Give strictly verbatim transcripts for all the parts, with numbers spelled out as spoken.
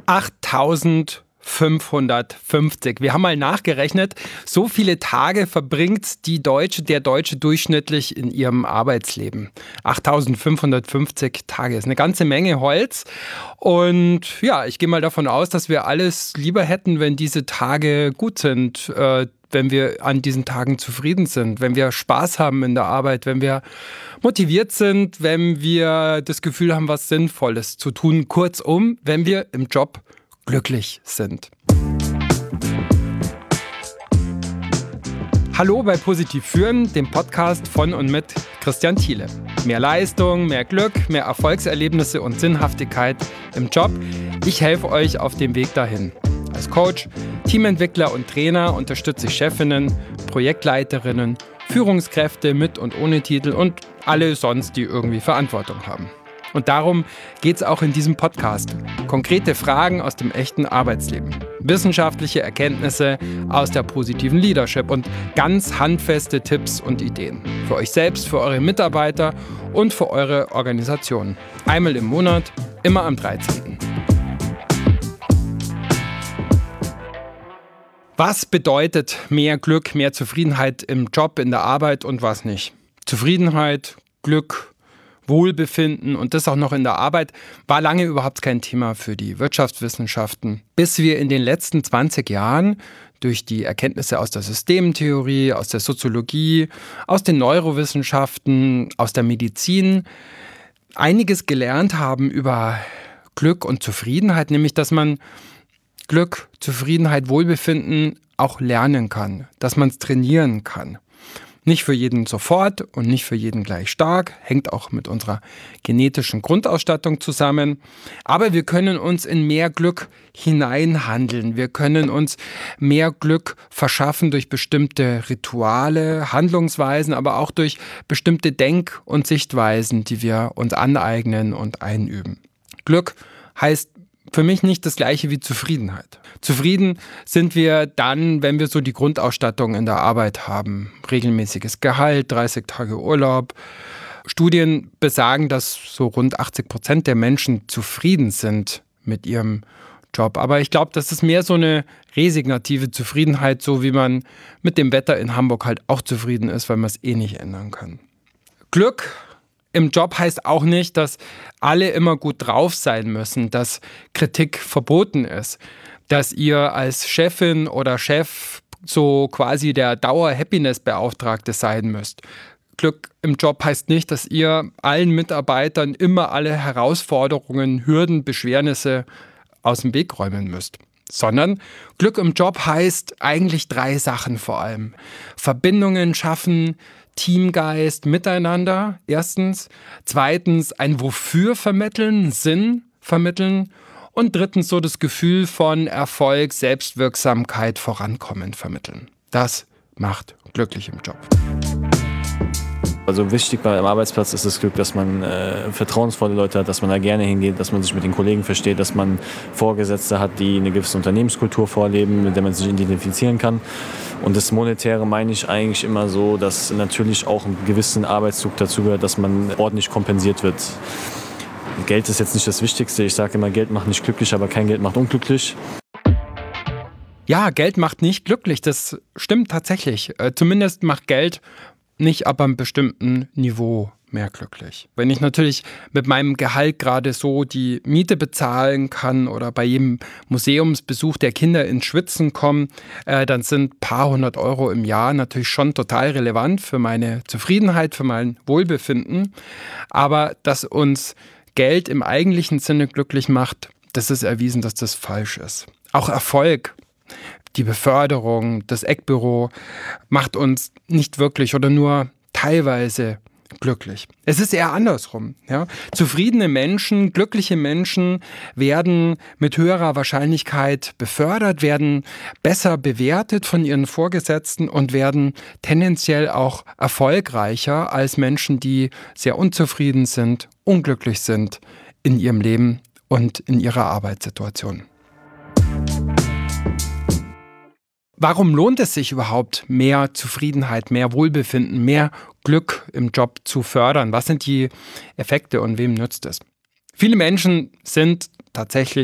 achttausendfünfhundertfünfzig. Wir haben mal nachgerechnet, so viele Tage verbringt die Deutsche, der Deutsche durchschnittlich in ihrem Arbeitsleben. achttausendfünfhundertfünfzig Tage ist eine ganze Menge Holz. Und ja, ich gehe mal davon aus, dass wir alles lieber hätten, wenn diese Tage gut sind, äh, wenn wir an diesen Tagen zufrieden sind, wenn wir Spaß haben in der Arbeit, wenn wir motiviert sind, wenn wir das Gefühl haben, was Sinnvolles zu tun. Kurzum, wenn wir im Job glücklich sind. Hallo bei Positiv Führen, dem Podcast von und mit Christian Thiele. Mehr Leistung, mehr Glück, mehr Erfolgserlebnisse und Sinnhaftigkeit im Job. Ich helfe euch auf dem Weg dahin. Als Coach, Teamentwickler und Trainer unterstütze ich Chefinnen, Projektleiterinnen, Führungskräfte mit und ohne Titel und alle sonst, die irgendwie Verantwortung haben. Und darum geht es auch in diesem Podcast. Konkrete Fragen aus dem echten Arbeitsleben. Wissenschaftliche Erkenntnisse aus der positiven Leadership und ganz handfeste Tipps und Ideen. Für euch selbst, für eure Mitarbeiter und für eure Organisation. Einmal im Monat, immer am dreizehnten Was bedeutet mehr Glück, mehr Zufriedenheit im Job, in der Arbeit und was nicht? Zufriedenheit, Glück, Wohlbefinden und das auch noch in der Arbeit war lange überhaupt kein Thema für die Wirtschaftswissenschaften, bis wir in den letzten zwanzig Jahren durch die Erkenntnisse aus der Systemtheorie, aus der Soziologie, aus den Neurowissenschaften, aus der Medizin einiges gelernt haben über Glück und Zufriedenheit, nämlich dass man Glück, Zufriedenheit, Wohlbefinden auch lernen kann, dass man es trainieren kann. Nicht für jeden sofort und nicht für jeden gleich stark, hängt auch mit unserer genetischen Grundausstattung zusammen. Aber wir können uns in mehr Glück hineinhandeln. Wir können uns mehr Glück verschaffen durch bestimmte Rituale, Handlungsweisen, aber auch durch bestimmte Denk- und Sichtweisen, die wir uns aneignen und einüben. Glück heißt für mich nicht das Gleiche wie Zufriedenheit. Zufrieden sind wir dann, wenn wir so die Grundausstattung in der Arbeit haben. Regelmäßiges Gehalt, dreißig Tage Urlaub. Studien besagen, dass so rund achtzig Prozent der Menschen zufrieden sind mit ihrem Job. Aber ich glaube, das ist mehr so eine resignative Zufriedenheit, so wie man mit dem Wetter in Hamburg halt auch zufrieden ist, weil man es eh nicht ändern kann. Glück im Job heißt auch nicht, dass alle immer gut drauf sein müssen, dass Kritik verboten ist, dass ihr als Chefin oder Chef so quasi der Dauer-Happiness-Beauftragte sein müsst. Glück im Job heißt nicht, dass ihr allen Mitarbeitern immer alle Herausforderungen, Hürden, Beschwernisse aus dem Weg räumen müsst. Sondern Glück im Job heißt eigentlich drei Sachen vor allem. Verbindungen schaffen, Teamgeist, Miteinander, erstens. Zweitens, ein Wofür vermitteln, Sinn vermitteln. Und drittens, so das Gefühl von Erfolg, Selbstwirksamkeit, Vorankommen vermitteln. Das macht glücklich im Job. Also wichtig beim Arbeitsplatz ist das Glück, dass man äh, vertrauensvolle Leute hat, dass man da gerne hingeht, dass man sich mit den Kollegen versteht, dass man Vorgesetzte hat, die eine gewisse Unternehmenskultur vorleben, mit der man sich identifizieren kann. Und das Monetäre meine ich eigentlich immer so, dass natürlich auch ein gewissen Arbeitszug dazu gehört, dass man ordentlich kompensiert wird. Geld ist jetzt nicht das Wichtigste. Ich sage immer, Geld macht nicht glücklich, aber kein Geld macht unglücklich. Ja, Geld macht nicht glücklich. Das stimmt tatsächlich. Äh, zumindest macht Geld nicht ab einem bestimmten Niveau mehr glücklich. Wenn ich natürlich mit meinem Gehalt gerade so die Miete bezahlen kann oder bei jedem Museumsbesuch der Kinder ins Schwitzen kommen, äh, dann sind ein paar hundert Euro im Jahr natürlich schon total relevant für meine Zufriedenheit, für mein Wohlbefinden. Aber dass uns Geld im eigentlichen Sinne glücklich macht, das ist erwiesen, dass das falsch ist. Auch Erfolg, die Beförderung, das Eckbüro macht uns nicht wirklich oder nur teilweise glücklich. Es ist eher andersrum. Ja? Zufriedene Menschen, glückliche Menschen werden mit höherer Wahrscheinlichkeit befördert, werden besser bewertet von ihren Vorgesetzten und werden tendenziell auch erfolgreicher als Menschen, die sehr unzufrieden sind, unglücklich sind in ihrem Leben und in ihrer Arbeitssituation. Warum lohnt es sich überhaupt, mehr Zufriedenheit, mehr Wohlbefinden, mehr Glück im Job zu fördern? Was sind die Effekte und wem nützt es? Viele Menschen sind tatsächlich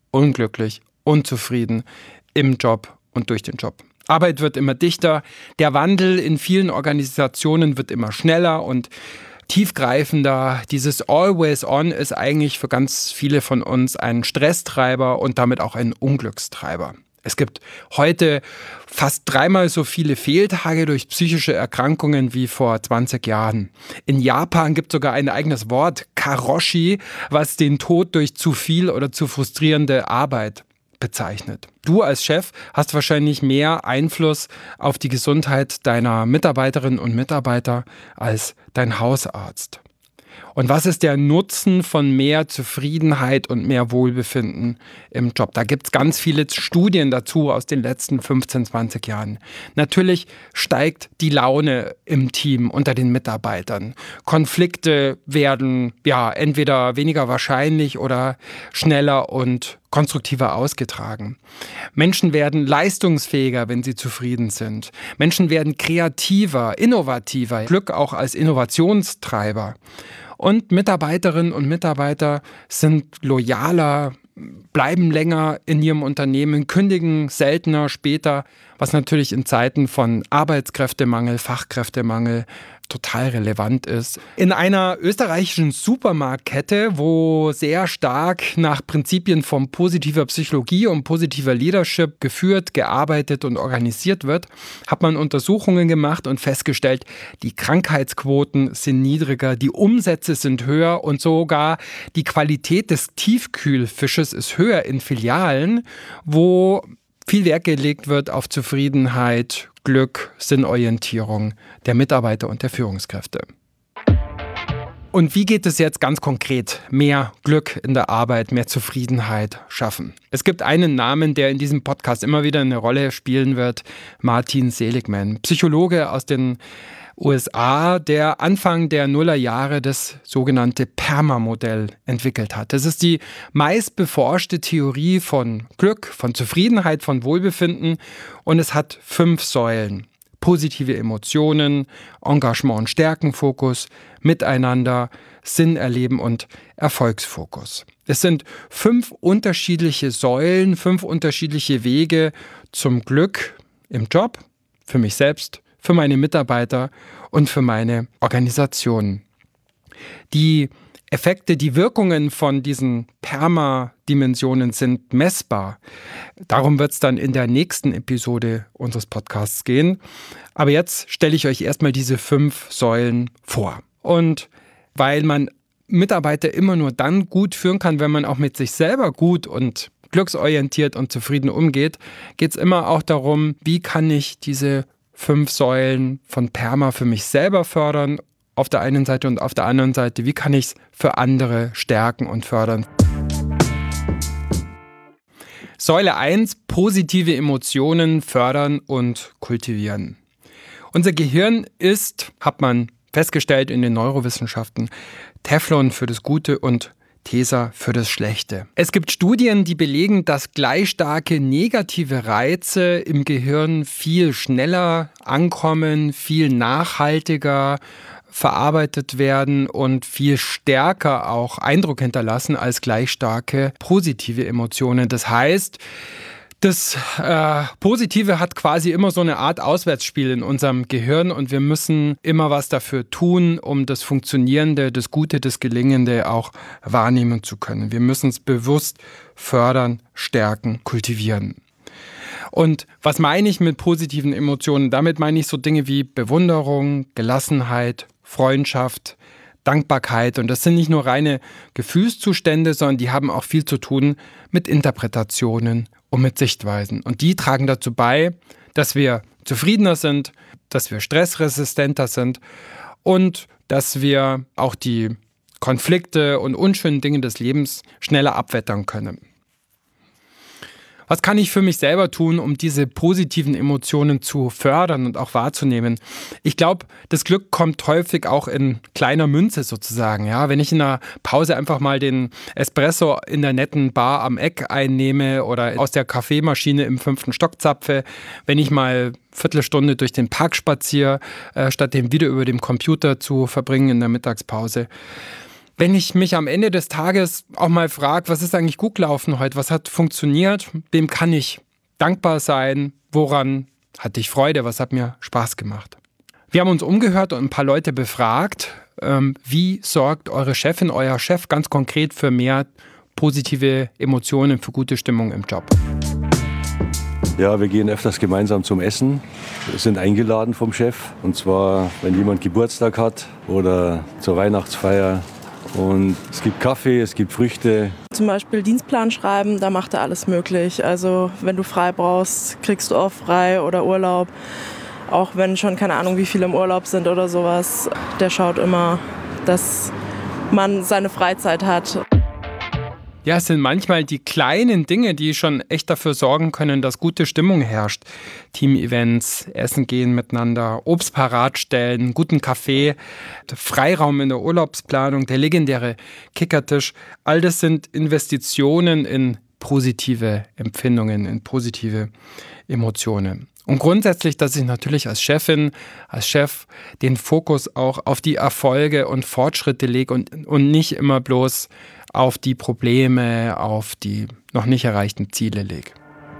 unglücklich, unzufrieden im Job und durch den Job. Arbeit wird immer dichter, der Wandel in vielen Organisationen wird immer schneller und tiefgreifender. Dieses Always On ist eigentlich für ganz viele von uns ein Stresstreiber und damit auch ein Unglückstreiber. Es gibt heute fast dreimal so viele Fehltage durch psychische Erkrankungen wie vor zwanzig Jahren. In Japan gibt es sogar ein eigenes Wort, Karoshi, was den Tod durch zu viel oder zu frustrierende Arbeit bezeichnet. Du als Chef hast wahrscheinlich mehr Einfluss auf die Gesundheit deiner Mitarbeiterinnen und Mitarbeiter als dein Hausarzt. Und was ist der Nutzen von mehr Zufriedenheit und mehr Wohlbefinden im Job? Da gibt es ganz viele Studien dazu aus den letzten fünfzehn, zwanzig Jahren. Natürlich steigt die Laune im Team unter den Mitarbeitern. Konflikte werden ja entweder weniger wahrscheinlich oder schneller und konstruktiver ausgetragen. Menschen werden leistungsfähiger, wenn sie zufrieden sind. Menschen werden kreativer, innovativer, Glück auch als Innovationstreiber. Und Mitarbeiterinnen und Mitarbeiter sind loyaler, bleiben länger in ihrem Unternehmen, kündigen seltener später, was natürlich in Zeiten von Arbeitskräftemangel, Fachkräftemangel total relevant ist. In einer österreichischen Supermarktkette, wo sehr stark nach Prinzipien von positiver Psychologie und positiver Leadership geführt, gearbeitet und organisiert wird, hat man Untersuchungen gemacht und festgestellt, die Krankheitsquoten sind niedriger, die Umsätze sind höher und sogar die Qualität des Tiefkühlfisches ist höher in Filialen, wo viel Wert gelegt wird auf Zufriedenheit, Glück, Sinnorientierung der Mitarbeiter und der Führungskräfte. Und wie geht es jetzt ganz konkret? Mehr Glück in der Arbeit, mehr Zufriedenheit schaffen. Es gibt einen Namen, der in diesem Podcast immer wieder eine Rolle spielen wird, Martin Seligman, Psychologe aus den U S A, der Anfang der Nullerjahre das sogenannte PERMA-Modell entwickelt hat. Das ist die meist beforschte Theorie von Glück, von Zufriedenheit, von Wohlbefinden und es hat fünf Säulen. Positive Emotionen, Engagement und Stärkenfokus, Miteinander, Sinn erleben und Erfolgsfokus. Es sind fünf unterschiedliche Säulen, fünf unterschiedliche Wege zum Glück im Job, für mich selbst, für meine Mitarbeiter und für meine Organisation. Die Effekte, die Wirkungen von diesen PERMA-Dimensionen sind messbar. Darum wird es dann in der nächsten Episode unseres Podcasts gehen. Aber jetzt stelle ich euch erstmal diese fünf Säulen vor. Und weil man Mitarbeiter immer nur dann gut führen kann, wenn man auch mit sich selber gut und glücksorientiert und zufrieden umgeht, geht es immer auch darum, wie kann ich diese fünf Säulen von PERMA für mich selber fördern, auf der einen Seite und auf der anderen Seite, wie kann ich es für andere stärken und fördern. Säule eins, positive Emotionen fördern und kultivieren. Unser Gehirn ist, hat man festgestellt in den Neurowissenschaften, Teflon für das Gute und Tesa für das Schlechte. Es gibt Studien, die belegen, dass gleich starke negative Reize im Gehirn viel schneller ankommen, viel nachhaltiger verarbeitet werden und viel stärker auch Eindruck hinterlassen als gleich starke positive Emotionen. Das heißt, das äh, Positive hat quasi immer so eine Art Auswärtsspiel in unserem Gehirn und wir müssen immer was dafür tun, um das Funktionierende, das Gute, das Gelingende auch wahrnehmen zu können. Wir müssen es bewusst fördern, stärken, kultivieren. Und was meine ich mit positiven Emotionen? Damit meine ich so Dinge wie Bewunderung, Gelassenheit, Freundschaft, Dankbarkeit. Und das sind nicht nur reine Gefühlszustände, sondern die haben auch viel zu tun mit Interpretationen und mit Sichtweisen. Und die tragen dazu bei, dass wir zufriedener sind, dass wir stressresistenter sind und dass wir auch die Konflikte und unschönen Dinge des Lebens schneller abwettern können. Was kann ich für mich selber tun, um diese positiven Emotionen zu fördern und auch wahrzunehmen? Ich glaube, das Glück kommt häufig auch in kleiner Münze sozusagen. Ja, wenn ich in einer Pause einfach mal den Espresso in der netten Bar am Eck einnehme oder aus der Kaffeemaschine im fünften Stock zapfe, wenn ich mal Viertelstunde durch den Park spaziere, äh, statt den wieder über dem Computer zu verbringen in der Mittagspause. Wenn ich mich am Ende des Tages auch mal frage, was ist eigentlich gut gelaufen heute, was hat funktioniert, wem kann ich dankbar sein, woran hatte ich Freude, was hat mir Spaß gemacht. Wir haben uns umgehört und ein paar Leute befragt, ähm, wie sorgt eure Chefin, euer Chef ganz konkret für mehr positive Emotionen, für gute Stimmung im Job? Ja, wir gehen öfters gemeinsam zum Essen. Wir sind eingeladen vom Chef. Und zwar, wenn jemand Geburtstag hat oder zur Weihnachtsfeier. Und es gibt Kaffee, es gibt Früchte. Zum Beispiel Dienstplan schreiben, da macht er alles möglich. Also wenn du frei brauchst, kriegst du auch frei oder Urlaub. Auch wenn schon keine Ahnung, wie viele im Urlaub sind oder sowas. Der schaut immer, dass man seine Freizeit hat. Ja, es sind manchmal die kleinen Dinge, die schon echt dafür sorgen können, dass gute Stimmung herrscht. Team-Events, Essen gehen miteinander, Obst parat stellen, guten Kaffee, Freiraum in der Urlaubsplanung, der legendäre Kickertisch. All das sind Investitionen in positive Empfindungen, in positive Emotionen. Und grundsätzlich, dass ich natürlich als Chefin, als Chef den Fokus auch auf die Erfolge und Fortschritte lege und, und nicht immer bloß auf die Probleme, auf die noch nicht erreichten Ziele lege.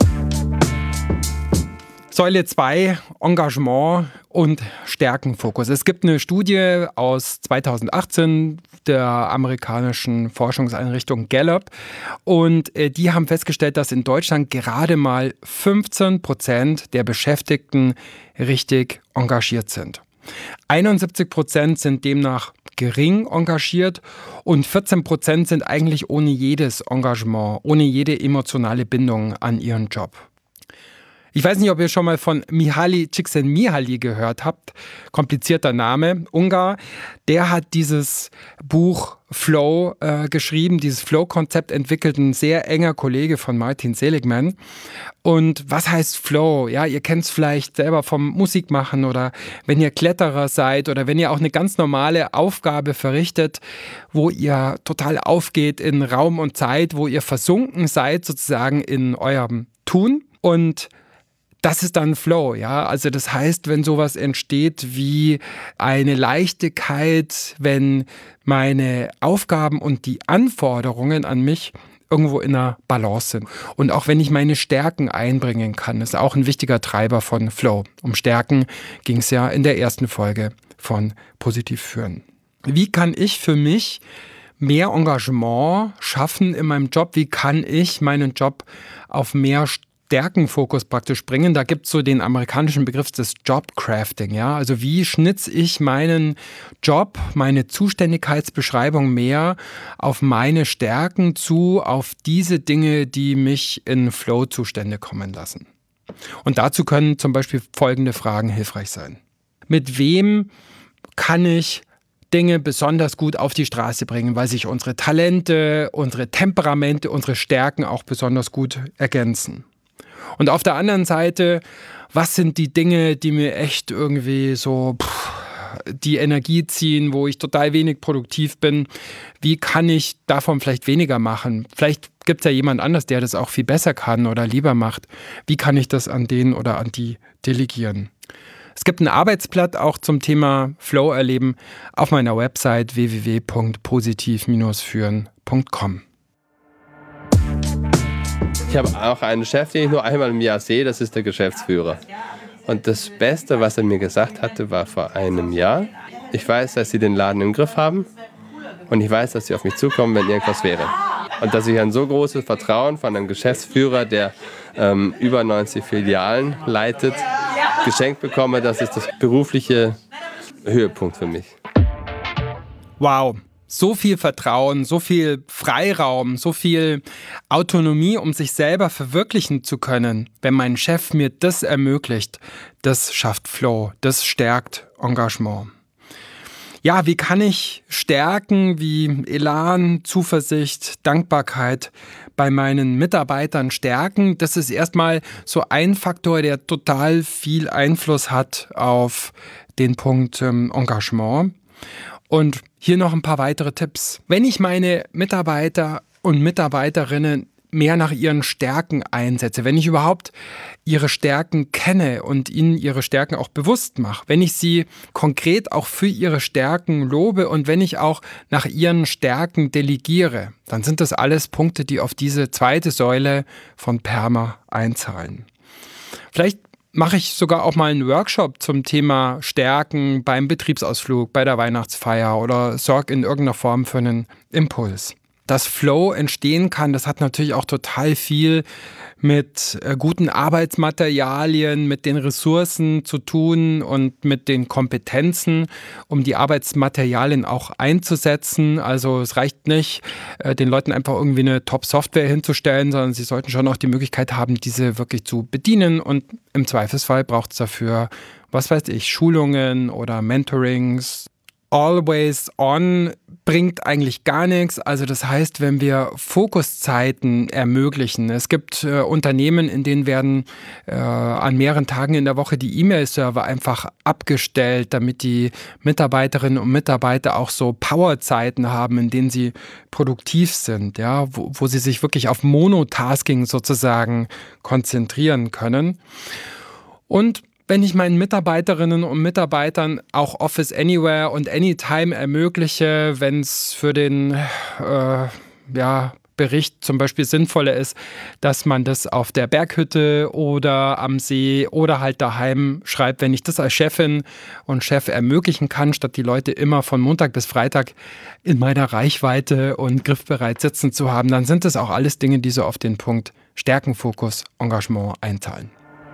Säule zwei, Engagement und Stärkenfokus. Es gibt eine Studie aus zweitausendachtzehn der amerikanischen Forschungseinrichtung Gallup und die haben festgestellt, dass in Deutschland gerade mal fünfzehn Prozent der Beschäftigten richtig engagiert sind. einundsiebzig Prozent sind demnach gering engagiert und vierzehn Prozent sind eigentlich ohne jedes Engagement, ohne jede emotionale Bindung an ihren Job. Ich weiß nicht, ob ihr schon mal von Mihaly Csikszentmihalyi gehört habt. Komplizierter Name, Ungar. Der hat dieses Buch Flow äh, geschrieben, dieses Flow-Konzept entwickelt, ein sehr enger Kollege von Martin Seligman. Und was heißt Flow? Ja, ihr kennt es vielleicht selber vom Musikmachen oder wenn ihr Kletterer seid oder wenn ihr auch eine ganz normale Aufgabe verrichtet, wo ihr total aufgeht in Raum und Zeit, wo ihr versunken seid sozusagen in eurem Tun. Und das ist dann Flow, ja. Also das heißt, wenn sowas entsteht wie eine Leichtigkeit, wenn meine Aufgaben und die Anforderungen an mich irgendwo in einer Balance sind. Und auch wenn ich meine Stärken einbringen kann, ist auch ein wichtiger Treiber von Flow. Um Stärken ging es ja in der ersten Folge von Positiv führen. Wie kann ich für mich mehr Engagement schaffen in meinem Job? Wie kann ich meinen Job auf mehr Stärkenfokus praktisch bringen? Da gibt es so den amerikanischen Begriff des Jobcrafting. Ja? Also wie schnitze ich meinen Job, meine Zuständigkeitsbeschreibung mehr auf meine Stärken zu, auf diese Dinge, die mich in Flow-Zustände kommen lassen. Und dazu können zum Beispiel folgende Fragen hilfreich sein. Mit wem kann ich Dinge besonders gut auf die Straße bringen, weil sich unsere Talente, unsere Temperamente, unsere Stärken auch besonders gut ergänzen? Und auf der anderen Seite, was sind die Dinge, die mir echt irgendwie so pff, die Energie ziehen, wo ich total wenig produktiv bin? Wie kann ich davon vielleicht weniger machen? Vielleicht gibt es ja jemand anders, der das auch viel besser kann oder lieber macht. Wie kann ich das an den oder an die delegieren? Es gibt ein Arbeitsblatt auch zum Thema Flow erleben auf meiner Website w w w punkt positiv führen punkt com. Ich habe auch einen Chef, den ich nur einmal im Jahr sehe, das ist der Geschäftsführer. Und das Beste, was er mir gesagt hatte, war vor einem Jahr: Ich weiß, dass Sie den Laden im Griff haben und ich weiß, dass Sie auf mich zukommen, wenn irgendwas wäre. Und dass ich ein so großes Vertrauen von einem Geschäftsführer, der ähm, über neunzig Filialen leitet, geschenkt bekomme, das ist das berufliche Höhepunkt für mich. Wow. So viel Vertrauen, so viel Freiraum, so viel Autonomie, um sich selber verwirklichen zu können. Wenn mein Chef mir das ermöglicht, das schafft Flow, das stärkt Engagement. Ja, wie kann ich Stärken wie Elan, Zuversicht, Dankbarkeit bei meinen Mitarbeitern stärken? Das ist erstmal so ein Faktor, der total viel Einfluss hat auf den Punkt ähm, Engagement. Und hier noch ein paar weitere Tipps. Wenn ich meine Mitarbeiter und Mitarbeiterinnen mehr nach ihren Stärken einsetze, wenn ich überhaupt ihre Stärken kenne und ihnen ihre Stärken auch bewusst mache, wenn ich sie konkret auch für ihre Stärken lobe und wenn ich auch nach ihren Stärken delegiere, dann sind das alles Punkte, die auf diese zweite Säule von PERMA einzahlen. Vielleicht mache ich sogar auch mal einen Workshop zum Thema Stärken beim Betriebsausflug, bei der Weihnachtsfeier oder sorge in irgendeiner Form für einen Impuls. Dass Flow entstehen kann, das hat natürlich auch total viel mit äh, guten Arbeitsmaterialien, mit den Ressourcen zu tun und mit den Kompetenzen, um die Arbeitsmaterialien auch einzusetzen. Also es reicht nicht, äh, den Leuten einfach irgendwie eine Top-Software hinzustellen, sondern sie sollten schon auch die Möglichkeit haben, diese wirklich zu bedienen. Und im Zweifelsfall braucht es dafür, was weiß ich, Schulungen oder Mentorings. Always on bringt eigentlich gar nichts. Also das heißt, wenn wir Fokuszeiten ermöglichen, es gibt äh, Unternehmen, in denen werden äh, an mehreren Tagen in der Woche die E-Mail-Server einfach abgestellt, damit die Mitarbeiterinnen und Mitarbeiter auch so Powerzeiten haben, in denen sie produktiv sind, ja, wo, wo sie sich wirklich auf Monotasking sozusagen konzentrieren können. Und wenn ich meinen Mitarbeiterinnen und Mitarbeitern auch Office Anywhere und Anytime ermögliche, wenn es für den äh, ja, Bericht zum Beispiel sinnvoller ist, dass man das auf der Berghütte oder am See oder halt daheim schreibt, wenn ich das als Chefin und Chef ermöglichen kann, statt die Leute immer von Montag bis Freitag in meiner Reichweite und griffbereit sitzen zu haben, dann sind das auch alles Dinge, die so auf den Punkt Stärkenfokus, Engagement einzahlen.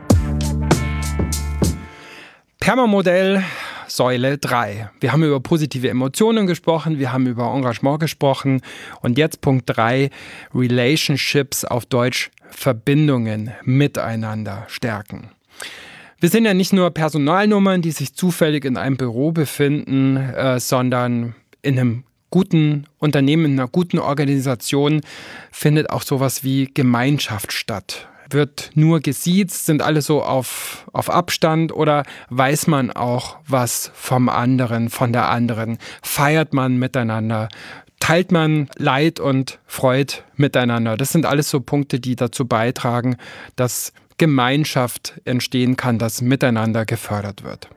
PERMA-Modell, Säule drei. Wir haben über positive Emotionen gesprochen, wir haben über Engagement gesprochen und jetzt Punkt drei, Relationships, auf Deutsch Verbindungen miteinander stärken. Wir sind ja nicht nur Personalnummern, die sich zufällig in einem Büro befinden, äh, sondern in einem guten Unternehmen, in einer guten Organisation findet auch sowas wie Gemeinschaft statt. Wird nur gesiezt, sind alle so auf, auf Abstand oder weiß man auch was vom anderen, von der anderen? Feiert man miteinander? Teilt man Leid und Freude miteinander? Das sind alles so Punkte, die dazu beitragen, dass Gemeinschaft entstehen kann, dass miteinander gefördert wird.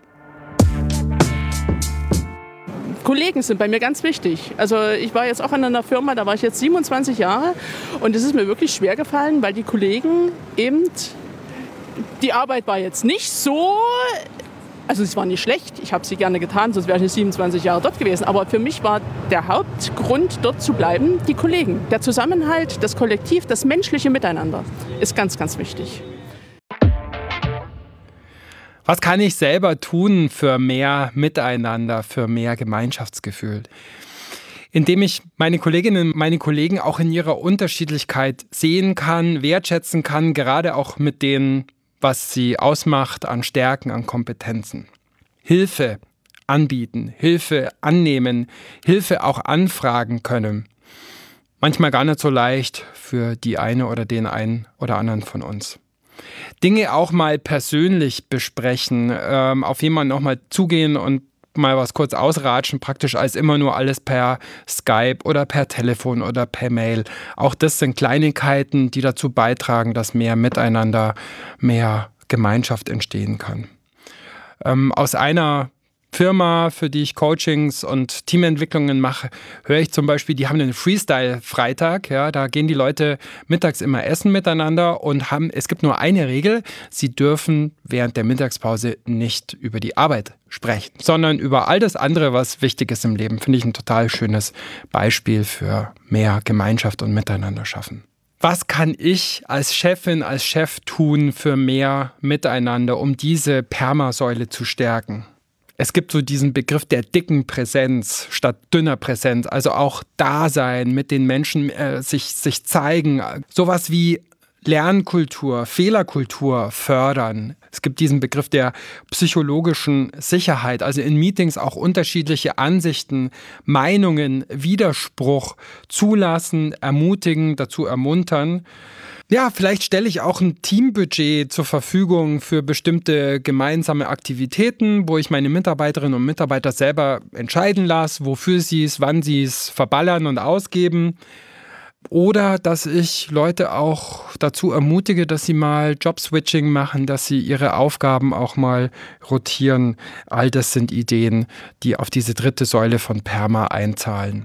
Kollegen sind bei mir ganz wichtig. Also ich war jetzt auch in einer Firma, da war ich jetzt siebenundzwanzig Jahre und es ist mir wirklich schwer gefallen, weil die Kollegen eben, die Arbeit war jetzt nicht so, also es war nicht schlecht, ich habe sie gerne getan, sonst wäre ich siebenundzwanzig Jahre dort gewesen, aber für mich war der Hauptgrund, dort zu bleiben, die Kollegen. Der Zusammenhalt, das Kollektiv, das menschliche Miteinander ist ganz, ganz wichtig. Was kann ich selber tun für mehr Miteinander, für mehr Gemeinschaftsgefühl? Indem ich meine Kolleginnen und meine Kollegen auch in ihrer Unterschiedlichkeit sehen kann, wertschätzen kann, gerade auch mit dem, was sie ausmacht an Stärken, an Kompetenzen. Hilfe anbieten, Hilfe annehmen, Hilfe auch anfragen können. Manchmal gar nicht so leicht für die eine oder den einen oder anderen von uns. Dinge auch mal persönlich besprechen, ähm, auf jemanden auch mal zugehen und mal was kurz ausratschen, praktisch als immer nur alles per Skype oder per Telefon oder per Mail. Auch das sind Kleinigkeiten, die dazu beitragen, dass mehr Miteinander, mehr Gemeinschaft entstehen kann. Ähm, aus einer Firma, für die ich Coachings und Teamentwicklungen mache, höre ich zum Beispiel, die haben einen Freestyle-Freitag. Ja, da gehen die Leute mittags immer essen miteinander und haben, es gibt nur eine Regel, sie dürfen während der Mittagspause nicht über die Arbeit sprechen, sondern über all das andere, was wichtig ist im Leben. Finde ich ein total schönes Beispiel für mehr Gemeinschaft und Miteinander schaffen. Was kann ich als Chefin, als Chef tun für mehr Miteinander, um diese PERMA-Säule zu stärken? Es gibt so diesen Begriff der dicken Präsenz statt dünner Präsenz, also auch Dasein, mit den Menschen äh, sich, sich zeigen. Sowas wie Lernkultur, Fehlerkultur fördern. Es gibt diesen Begriff der psychologischen Sicherheit, also in Meetings auch unterschiedliche Ansichten, Meinungen, Widerspruch zulassen, ermutigen, dazu ermuntern. Ja, vielleicht stelle ich auch ein Teambudget zur Verfügung für bestimmte gemeinsame Aktivitäten, wo ich meine Mitarbeiterinnen und Mitarbeiter selber entscheiden lasse, wofür sie es, wann sie es verballern und ausgeben. Oder dass ich Leute auch dazu ermutige, dass sie mal Jobswitching machen, dass sie ihre Aufgaben auch mal rotieren. All das sind Ideen, die auf diese dritte Säule von PERMA einzahlen.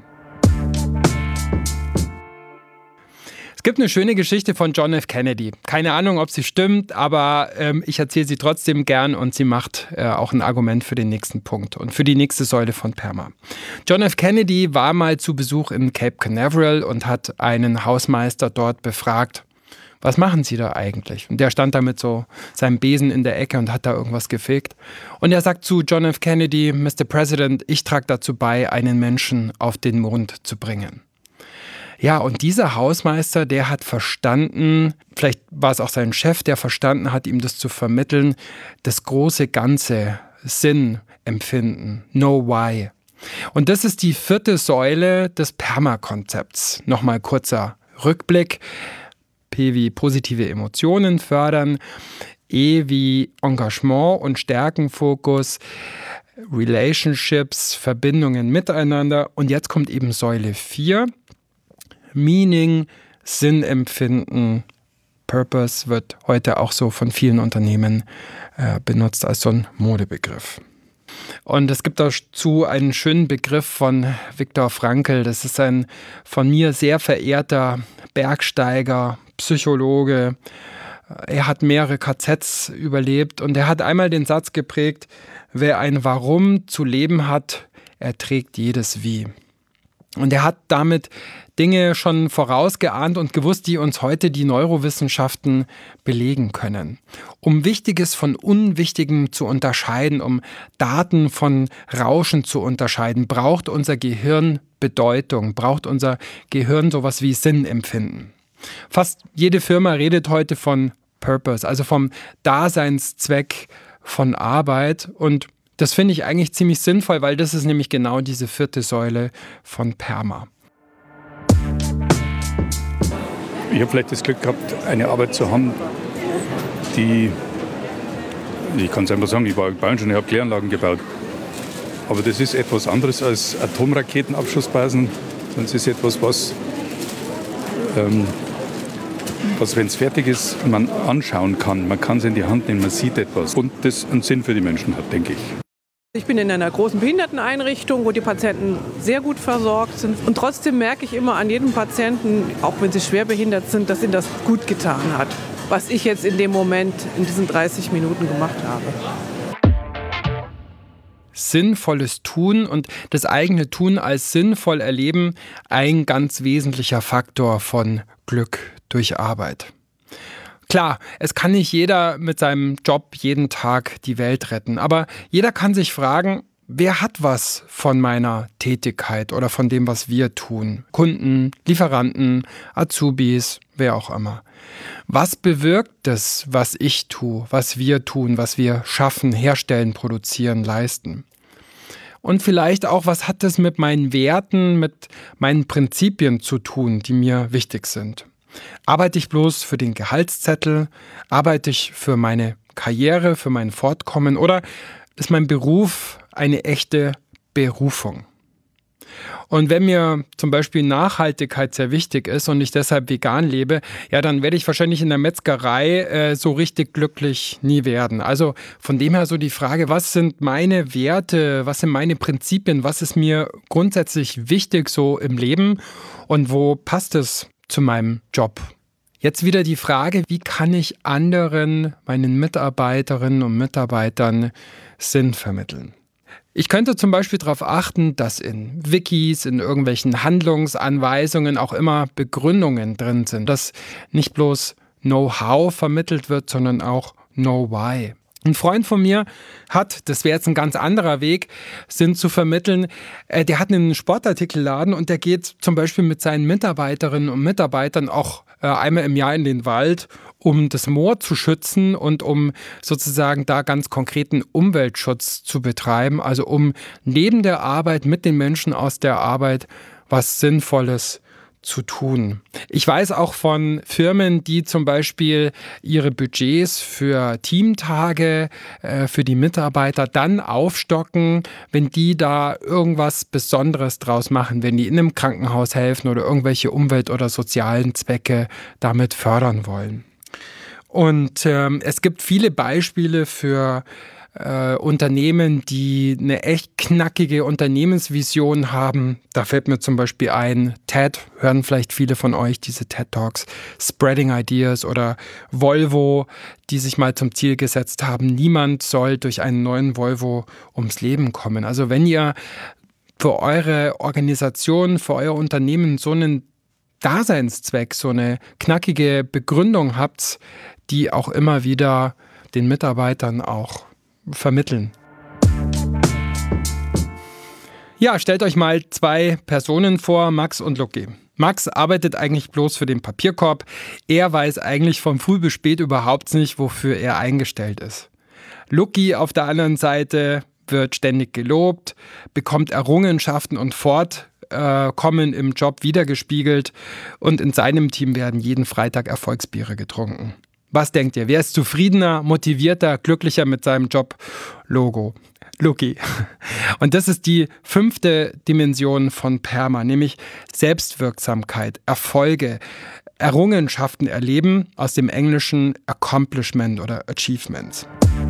Es gibt eine schöne Geschichte von John F. Kennedy. Keine Ahnung, ob sie stimmt, aber ähm, ich erzähle sie trotzdem gern und sie macht äh, auch ein Argument für den nächsten Punkt und für die nächste Säule von PERMA. John F. Kennedy war mal zu Besuch in Cape Canaveral und hat einen Hausmeister dort befragt, was machen Sie da eigentlich? Und der stand da mit so seinem Besen in der Ecke und hat da irgendwas gefegt. Und er sagt zu John F. Kennedy, Mister President, ich trage dazu bei, einen Menschen auf den Mond zu bringen. Ja, und dieser Hausmeister, der hat verstanden, vielleicht war es auch sein Chef, der verstanden hat, ihm das zu vermitteln, das große Ganze, Sinn empfinden, know why. Und das ist die vierte Säule des PERMA-Konzepts. Nochmal kurzer Rückblick. P wie positive Emotionen fördern, E wie Engagement und Stärkenfokus, Relationships, Verbindungen miteinander. Und jetzt kommt eben Säule vier. Meaning, Sinn empfinden, Purpose wird heute auch so von vielen Unternehmen äh, benutzt als so ein Modebegriff. Und es gibt dazu einen schönen Begriff von Viktor Frankl. Das ist ein von mir sehr verehrter Bergsteiger, Psychologe. Er hat mehrere K Zs überlebt und er hat einmal den Satz geprägt, wer ein Warum zu leben hat, erträgt jedes Wie. Und er hat damit Dinge schon vorausgeahnt und gewusst, die uns heute die Neurowissenschaften belegen können. Um Wichtiges von Unwichtigem zu unterscheiden, um Daten von Rauschen zu unterscheiden, braucht unser Gehirn Bedeutung, braucht unser Gehirn sowas wie Sinnempfinden. Fast jede Firma redet heute von Purpose, also vom Daseinszweck von Arbeit, und das finde ich eigentlich ziemlich sinnvoll, weil das ist nämlich genau diese vierte Säule von PERMA. Ich habe vielleicht das Glück gehabt, eine Arbeit zu haben, die, ich kann es einfach sagen, ich war Bauingenieur, ich habe Kläranlagen gebaut. Aber das ist etwas anderes als Atomraketenabschussbasen. Das ist etwas, was, ähm, was wenn es fertig ist, man anschauen kann. Man kann es in die Hand nehmen, man sieht etwas. Und das einen Sinn für die Menschen hat, denke ich. Ich bin in einer großen Behinderteneinrichtung, wo die Patienten sehr gut versorgt sind. Und trotzdem merke ich immer an jedem Patienten, auch wenn sie schwer behindert sind, dass ihnen das gut getan hat, was ich jetzt in dem Moment in diesen dreißig Minuten gemacht habe. Sinnvolles Tun und das eigene Tun als sinnvoll erleben, ein ganz wesentlicher Faktor von Glück durch Arbeit. Klar, es kann nicht jeder mit seinem Job jeden Tag die Welt retten, aber jeder kann sich fragen, wer hat was von meiner Tätigkeit oder von dem, was wir tun? Kunden, Lieferanten, Azubis, wer auch immer. Was bewirkt es, was ich tue, was wir tun, was wir schaffen, herstellen, produzieren, leisten? Und vielleicht auch, was hat es mit meinen Werten, mit meinen Prinzipien zu tun, die mir wichtig sind? Arbeite ich bloß für den Gehaltszettel? Arbeite ich für meine Karriere, für mein Fortkommen? Oder ist mein Beruf eine echte Berufung? Und wenn mir zum Beispiel Nachhaltigkeit sehr wichtig ist und ich deshalb vegan lebe, ja, dann werde ich wahrscheinlich in der Metzgerei äh, so richtig glücklich nie werden. Also von dem her so die Frage, was sind meine Werte, was sind meine Prinzipien, was ist mir grundsätzlich wichtig so im Leben und wo passt es zu meinem Job? Jetzt wieder die Frage, wie kann ich anderen, meinen Mitarbeiterinnen und Mitarbeitern Sinn vermitteln? Ich könnte zum Beispiel darauf achten, dass in Wikis, in irgendwelchen Handlungsanweisungen auch immer Begründungen drin sind, dass nicht bloß Know-how vermittelt wird, sondern auch Know-why. Ein Freund von mir hat, das wäre jetzt ein ganz anderer Weg, Sinn zu vermitteln, äh, der hat einen Sportartikelladen und der geht zum Beispiel mit seinen Mitarbeiterinnen und Mitarbeitern auch äh, einmal im Jahr in den Wald, um das Moor zu schützen und um sozusagen da ganz konkreten Umweltschutz zu betreiben, also um neben der Arbeit mit den Menschen aus der Arbeit was Sinnvolles zu tun. Ich weiß auch von Firmen, die zum Beispiel ihre Budgets für Teamtage, äh, für die Mitarbeiter dann aufstocken, wenn die da irgendwas Besonderes draus machen, wenn die in einem Krankenhaus helfen oder irgendwelche Umwelt- oder sozialen Zwecke damit fördern wollen. Und ähm, es gibt viele Beispiele für Äh, Unternehmen, die eine echt knackige Unternehmensvision haben. Da fällt mir zum Beispiel ein, TED, hören vielleicht viele von euch diese TED-Talks, Spreading Ideas oder Volvo, die sich mal zum Ziel gesetzt haben, niemand soll durch einen neuen Volvo ums Leben kommen. Also wenn ihr für eure Organisation, für euer Unternehmen so einen Daseinszweck, so eine knackige Begründung habt, die auch immer wieder den Mitarbeitern auch vermitteln. Ja, stellt euch mal zwei Personen vor, Max und Lucky. Max arbeitet eigentlich bloß für den Papierkorb. Er weiß eigentlich von früh bis spät überhaupt nicht, wofür er eingestellt ist. Lucky auf der anderen Seite wird ständig gelobt, bekommt Errungenschaften und Fortkommen im Job wiedergespiegelt und in seinem Team werden jeden Freitag Erfolgsbiere getrunken. Was denkt ihr? Wer ist zufriedener, motivierter, glücklicher mit seinem Job? Logo. Lucky. Und das ist die fünfte Dimension von PERMA, nämlich Selbstwirksamkeit, Erfolge, Errungenschaften erleben, aus dem englischen Accomplishment oder Achievements.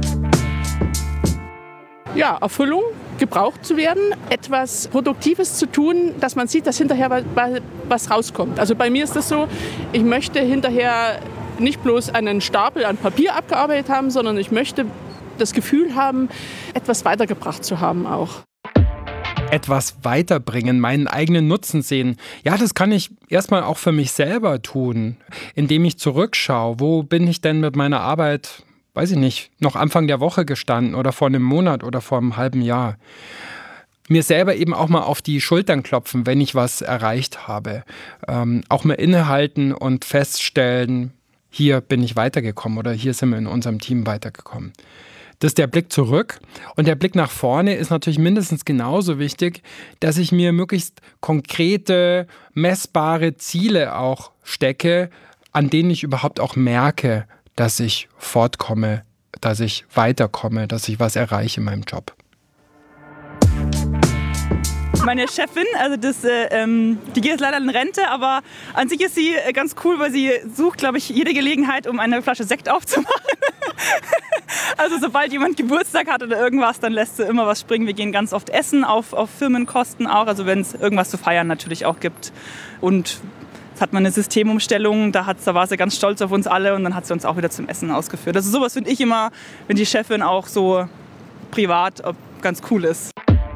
Ja, Erfüllung, gebraucht zu werden, etwas Produktives zu tun, dass man sieht, dass hinterher was rauskommt. Also bei mir ist das so, ich möchte hinterher nicht bloß einen Stapel an Papier abgearbeitet haben, sondern ich möchte das Gefühl haben, etwas weitergebracht zu haben auch. Etwas weiterbringen, meinen eigenen Nutzen sehen. Ja, das kann ich erstmal auch für mich selber tun, indem ich zurückschaue. Wo bin ich denn mit meiner Arbeit, weiß ich nicht, noch Anfang der Woche gestanden oder vor einem Monat oder vor einem halben Jahr? Mir selber eben auch mal auf die Schultern klopfen, wenn ich was erreicht habe. Ähm, auch mal innehalten und feststellen, hier bin ich weitergekommen oder hier sind wir in unserem Team weitergekommen. Das ist der Blick zurück. Und der Blick nach vorne ist natürlich mindestens genauso wichtig, dass ich mir möglichst konkrete, messbare Ziele auch stecke, an denen ich überhaupt auch merke, dass ich fortkomme, dass ich weiterkomme, dass ich was erreiche in meinem Job. Meine Chefin, also das, äh, ähm, die geht jetzt leider in Rente, aber an sich ist sie ganz cool, weil sie sucht, glaube ich, jede Gelegenheit, um eine Flasche Sekt aufzumachen. Also sobald jemand Geburtstag hat oder irgendwas, dann lässt sie immer was springen. Wir gehen ganz oft essen, auf, auf Firmenkosten auch, also wenn es irgendwas zu feiern natürlich auch gibt. Und jetzt hat man eine Systemumstellung, da, hat, da war sie ganz stolz auf uns alle und dann hat sie uns auch wieder zum Essen ausgeführt. Also sowas finde ich immer, wenn die Chefin auch so privat ganz cool ist.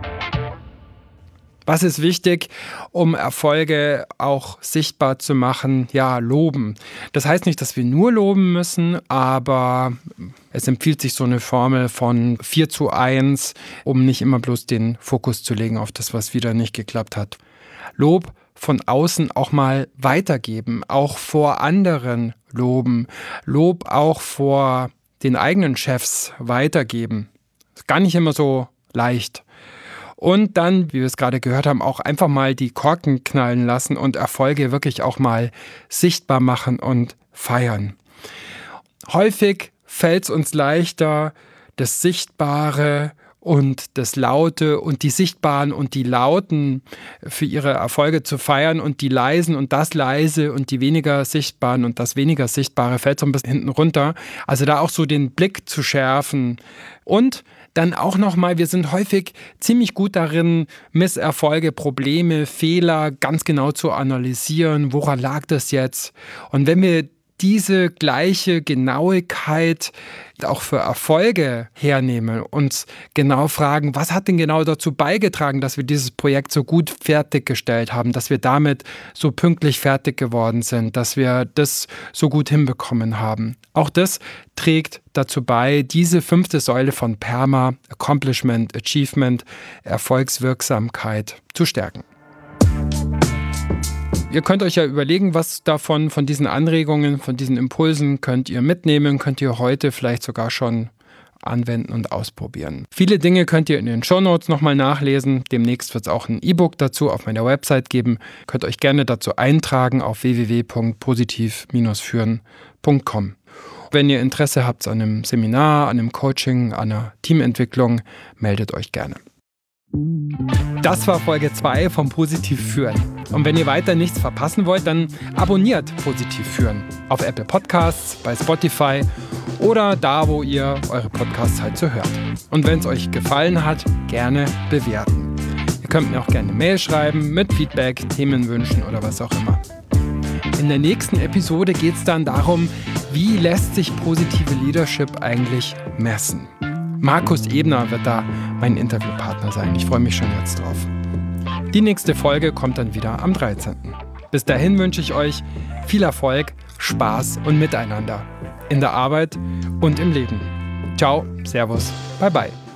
Was ist wichtig, um Erfolge auch sichtbar zu machen? Ja, loben. Das heißt nicht, dass wir nur loben müssen, aber es empfiehlt sich so eine Formel von vier zu eins, um nicht immer bloß den Fokus zu legen auf das, was wieder nicht geklappt hat. Lob von außen auch mal weitergeben, auch vor anderen loben. Lob auch vor den eigenen Chefs weitergeben. Ist gar nicht immer so leicht. Und dann, wie wir es gerade gehört haben, auch einfach mal die Korken knallen lassen und Erfolge wirklich auch mal sichtbar machen und feiern. Häufig fällt es uns leichter, das Sichtbare und das Laute und die Sichtbaren und die Lauten für ihre Erfolge zu feiern und die Leisen und das Leise und die weniger Sichtbaren und das weniger Sichtbare fällt so ein bisschen hinten runter. Also da auch so den Blick zu schärfen und dann auch nochmal, wir sind häufig ziemlich gut darin, Misserfolge, Probleme, Fehler ganz genau zu analysieren. Woran lag das jetzt? Und wenn wir diese gleiche Genauigkeit auch für Erfolge hernehmen, uns genau fragen, was hat denn genau dazu beigetragen, dass wir dieses Projekt so gut fertiggestellt haben, dass wir damit so pünktlich fertig geworden sind, dass wir das so gut hinbekommen haben. Auch das trägt dazu bei, diese fünfte Säule von PERMA, Accomplishment, Achievement, Erfolgswirksamkeit zu stärken. Ihr könnt euch ja überlegen, was davon, von diesen Anregungen, von diesen Impulsen könnt ihr mitnehmen, könnt ihr heute vielleicht sogar schon anwenden und ausprobieren. Viele Dinge könnt ihr in den Shownotes nochmal nachlesen. Demnächst wird es auch ein E-Book dazu auf meiner Website geben. Könnt euch gerne dazu eintragen auf w w w punkt positiv Bindestrich führen punkt com. Wenn ihr Interesse habt an einem Seminar, an einem Coaching, an einer Teamentwicklung, meldet euch gerne. Das war Folge zwei vom Positiv Führen. Und wenn ihr weiter nichts verpassen wollt, dann abonniert Positiv Führen auf Apple Podcasts, bei Spotify oder da, wo ihr eure Podcasts halt so hört. Und wenn es euch gefallen hat, gerne bewerten. Ihr könnt mir auch gerne eine Mail schreiben mit Feedback, Themenwünschen oder was auch immer. In der nächsten Episode geht es dann darum, wie lässt sich positive Leadership eigentlich messen? Markus Ebner wird da mein Interviewpartner sein. Ich freue mich schon jetzt drauf. Die nächste Folge kommt dann wieder am dreizehnten Bis dahin wünsche ich euch viel Erfolg, Spaß und Miteinander in der Arbeit und im Leben. Ciao, Servus, bye bye.